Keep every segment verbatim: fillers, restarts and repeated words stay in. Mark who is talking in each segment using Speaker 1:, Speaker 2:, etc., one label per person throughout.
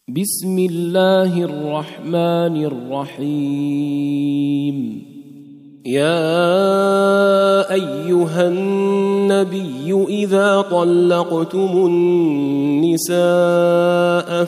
Speaker 1: بسم الله الرحمن الرحيم. يا أيها النبي إذا طلقتم النساء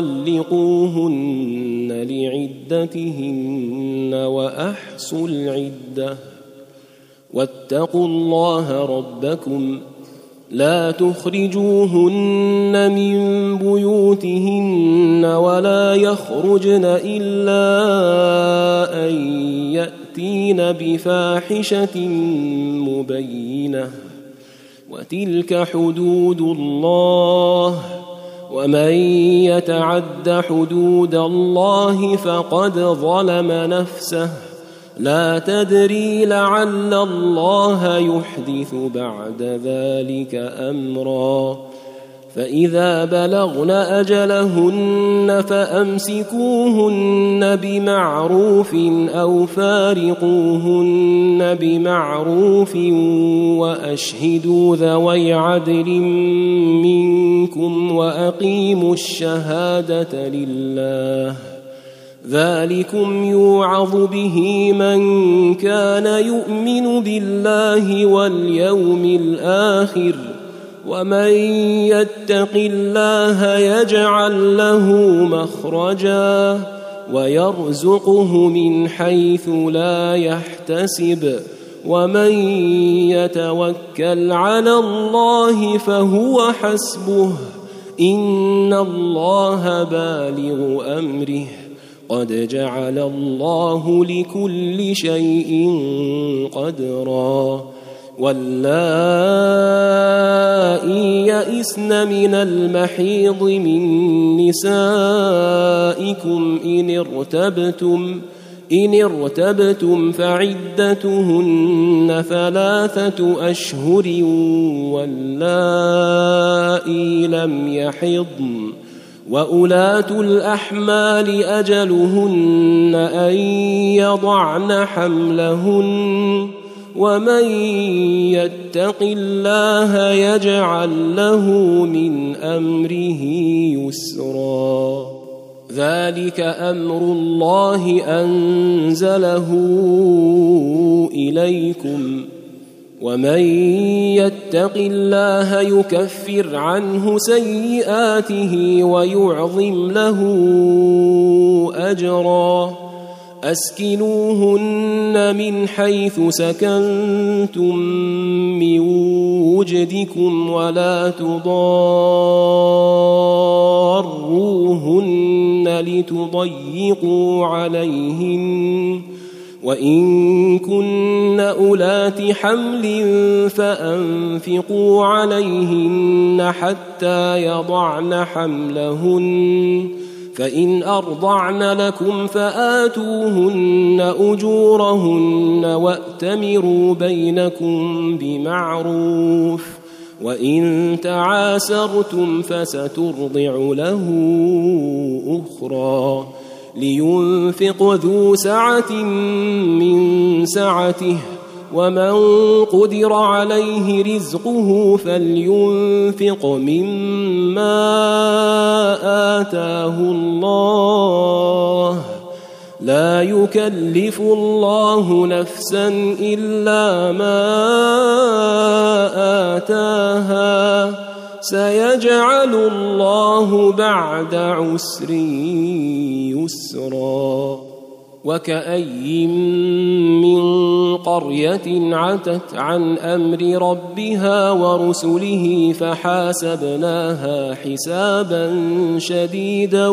Speaker 1: فطلقوهن لعدتهن وأحصوا العدة واتقوا الله ربكم لا تخرجوهن من بيوتهن ولا يخرجن إلا أن يأتين بفاحشة مبينة وتلك حدود الله ومن يتعد حدود الله فقد ظلم نفسه لا تدري لعل الله يحدث بعد ذلك أمرا. فإذا بلغن أجلهن فأمسكوهن بمعروف أو فارقوهن بمعروف وأشهدوا ذوي عدل منكم وأقيموا الشهادة لله ذلكم يوعظ به من كان يؤمن بالله واليوم الآخر ومن يتق الله يجعل له مخرجا ويرزقه من حيث لا يحتسب ومن يتوكل على الله فهو حسبه إن الله بالغ أمره قد جعل الله لكل شيء قدرا. واللائي يئسن من المحيض من نسائكم إن ارتبتم إن ارتبتم فعدتهن ثلاثة أشهر واللائي لم يحضن وأولاة الأحمال أجلهن أن يضعن حملهن ومن يتق الله يجعل له من أمره يسرا. ذلك أمر الله أنزله إليكم ومن يتق الله يكفر عنه سيئاته ويعظم له أجرا. أسكنوهن من حيث سكنتم من وجدكم ولا تضاروهن لتضيقوا عليهن وإن كن أولات حمل فأنفقوا عليهن حتى يضعن حملهن فإن أرضعن لكم فآتوهن أجورهن وأتمروا بينكم بمعروف وإن تعاسرتم فسترضع له أخرى لينفق ذو سعة من سعته ومن قدر عليه رزقه فلينفق مما آتاه الله لا يكلف الله نفسا إلا ما آتاها سيجعل الله بعد عسر يسرا. وكأي من قرية عتت عن أمر ربها ورسله فحاسبناها حسابا شديدا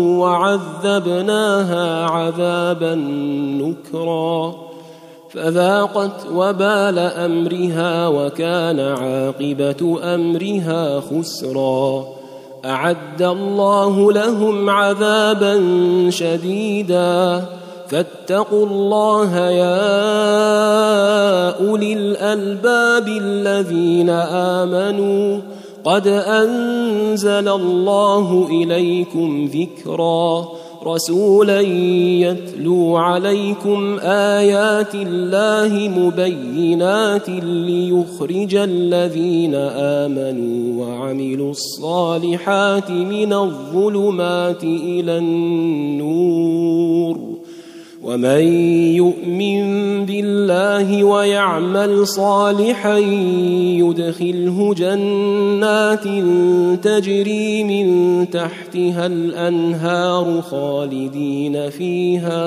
Speaker 1: وعذبناها عذابا نكرا فذاقت وبال أمرها وكان عاقبة أمرها خسرا. أعد الله لهم عذابا شديدا فاتقوا الله يا أولي الألباب الذين آمنوا قد أنزل الله إليكم ذكرا. رسولا يتلو عليكم آيات الله مبينات ليخرج الذين آمنوا وعملوا الصالحات من الظلمات إلى النور ومن يؤمن بالله ويعمل صالحا يدخله جنات تجري من تحتها الأنهار خالدين فيها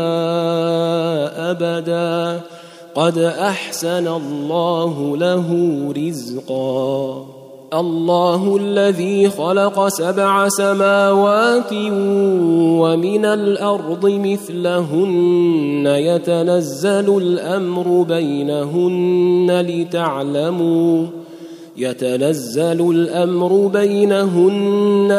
Speaker 1: أبدا قد أحسن الله له رزقا الله الذي خلق سبع سماوات ومن الأرض مثلهن يتنزل الأمر بينهن لتعلموا يتنزل الأمر بينهن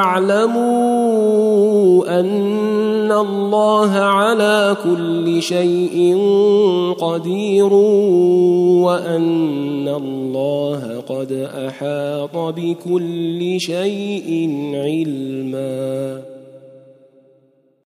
Speaker 1: لتعلموا أن الله على كل شيء قدير وأن الله قد أحاط بكل شيء علما.